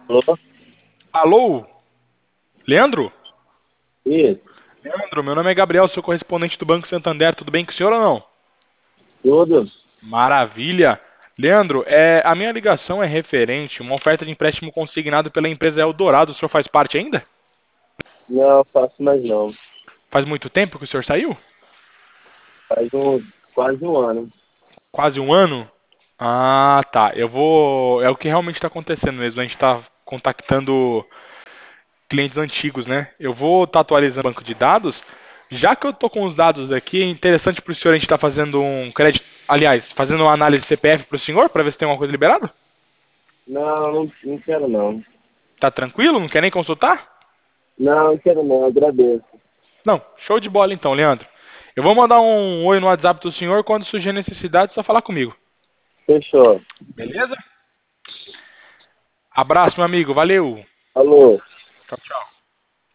Alô? Alô? Leandro? Isso, Leandro, meu nome é Gabriel, sou correspondente do Banco Santander. Tudo bem com o senhor ou não? tudo? Maravilha. Leandro, a minha ligação é referente a uma oferta de empréstimo consignado pela empresa Eldorado. O senhor faz parte ainda? Não, faço mais não. Faz muito tempo que o senhor saiu? Faz quase um ano. Quase um ano? Ah, tá. Eu vou. É o que realmente está acontecendo mesmo. A gente está contactando clientes antigos, né? Eu vou estar atualizando o banco de dados. Já que eu tô com os dados aqui, é interessante para o senhor a gente estar fazendo um crédito, aliás, fazendo uma análise de CPF para o senhor, para ver se tem alguma coisa liberada? Não, não quero não. Tá tranquilo? Não quer nem consultar? Não quero não, agradeço. Não, show de bola então, Leandro. Eu vou mandar um oi no WhatsApp do senhor quando surgir a necessidade, é só falar comigo. Fechou. Beleza? Abraço, meu amigo. Valeu. Alô? Tchau, tchau.